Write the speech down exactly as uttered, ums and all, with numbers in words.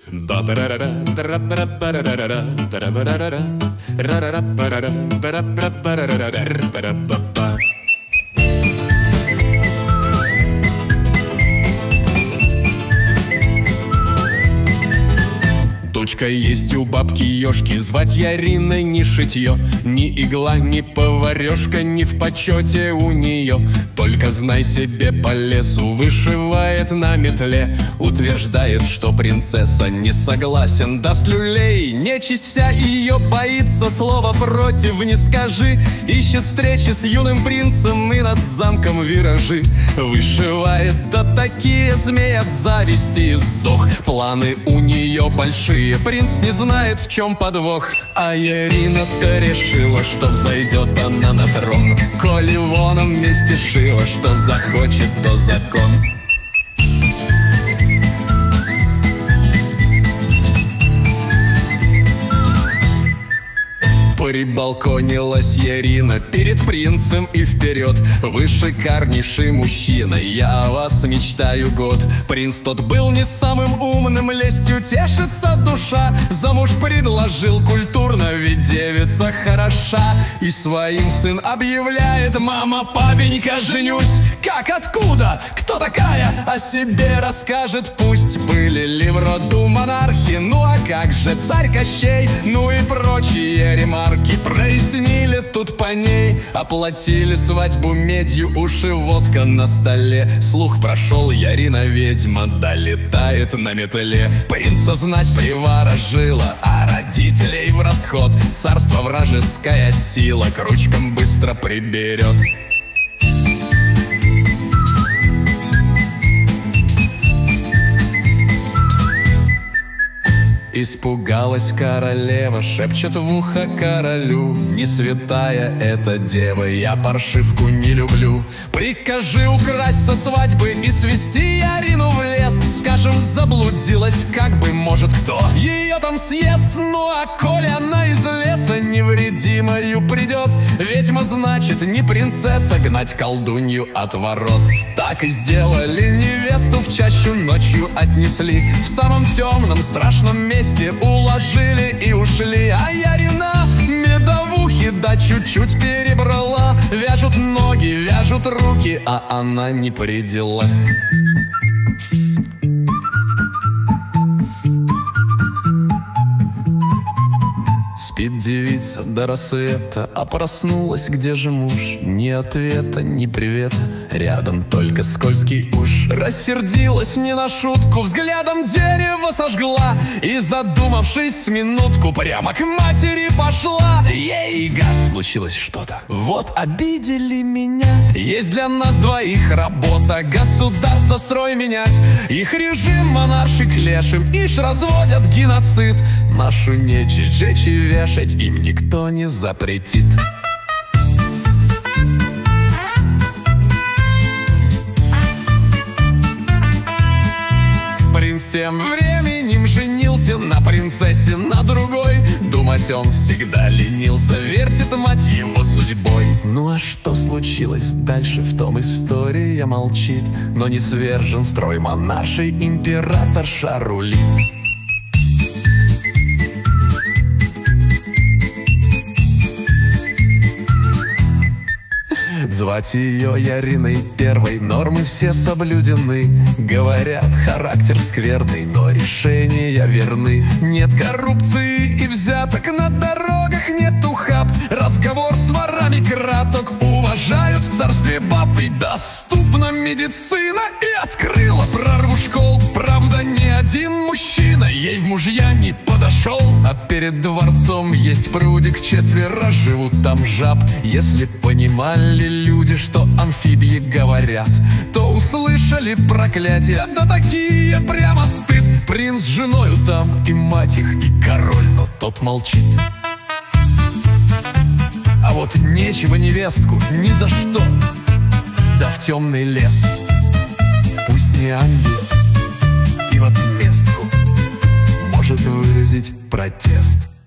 Дочка есть у бабки Ёшки, звать Яриной не шитье. Ни игла, ни поварешка, ни в почете у нее. Только знай себе, по лесу вышивает на метле. Утверждает, что принцесса не согласен, даст люлей. Нечисть вся ее боится, слова против не скажи. Ищет встречи с юным принцем и над замком виражи. Вышивает, да такие змеи от зависти сдох. Планы у нее большие, принц не знает, в чем подвох. А Ярина-то решила, что взойдет она на трон. Коли в оном месте шила, что захочет, то закон. Прибалконилась Ярина перед принцем и вперед: вы шикарнейший мужчина, я о вас мечтаю год. Принц тот был не самым умным, лестью тешится душа. Замуж предложил культурно, ведь девица хороша. И своим сын объявляет: мама, папенька, женюсь. Как, откуда, кто такая, о себе расскажет пусть. Были ли в роду монархи, ну а как же царь Кощей, ну и прочие ремарки. Прояснили тут по ней, оплатили свадьбу медью, уши водка на столе. Слух прошел, Ярина ведьма долетает на метле. Принца знать приворожила, а родителей в расход. Царство вражеская сила к ручкам быстро приберет. Испугалась королева, шепчет в ухо королю: не святая эта дева, я паршивку не люблю. Прикажи украсть со свадьбы и свести Ярину в лес. Скажем, заблудилась, как бы, может, кто ее там съест. Ну а коли она из леса невредимою придет, ведьма, значит, не принцесса, гнать колдунью от ворот. Так и сделали, невесту в чащу ночью отнесли. В самом темном страшном месте уложили и ушли. А Ярина медовухи да чуть-чуть перебрала. Вяжут ноги, вяжут руки, а она не при делах. Спит девица до рассвета, а проснулась, где же муж? Ни ответа, ни привета, рядом только скользкий уж. Рассердилась не на шутку, взглядом дерево сожгла. И, задумавшись с минутку, прямо к матери пошла. Ей, гаш, случилось что-то, вот обидели меня. Есть для нас двоих работа, государство строй менять. Их режим монарший клешим, ишь разводят геноцид. Нашу нечисть жечь и вешать им никто не запретит. Принц тем временем женился на принцессе, на другой. Думать он всегда ленился, вертит мать его судьбой. Ну а что случилось дальше, в том история молчит. Но не свержен строй монарший, императорша рулит. Звать ее Яриной первой, нормы все соблюдены. Говорят, характер скверный, но решения верны. Нет коррупции и взяток, на дорогах нет ухаб. Разговор с ворами краток, уважают в царстве баб. И доступна медицина, и открыла прорву школ. Правда, ни один мужчина ей в мужья не подошел. А перед дворцом есть прудик, четверо живут там жаб. Если понимали люди, что амфибии говорят, то услышали проклятия, да такие прямо стыд. Принц с женою там, и мать их, и король, но тот молчит. А вот нечего невестку ни за что, да в темный лес. Пусть не ангел, и в отместку может выразить протест.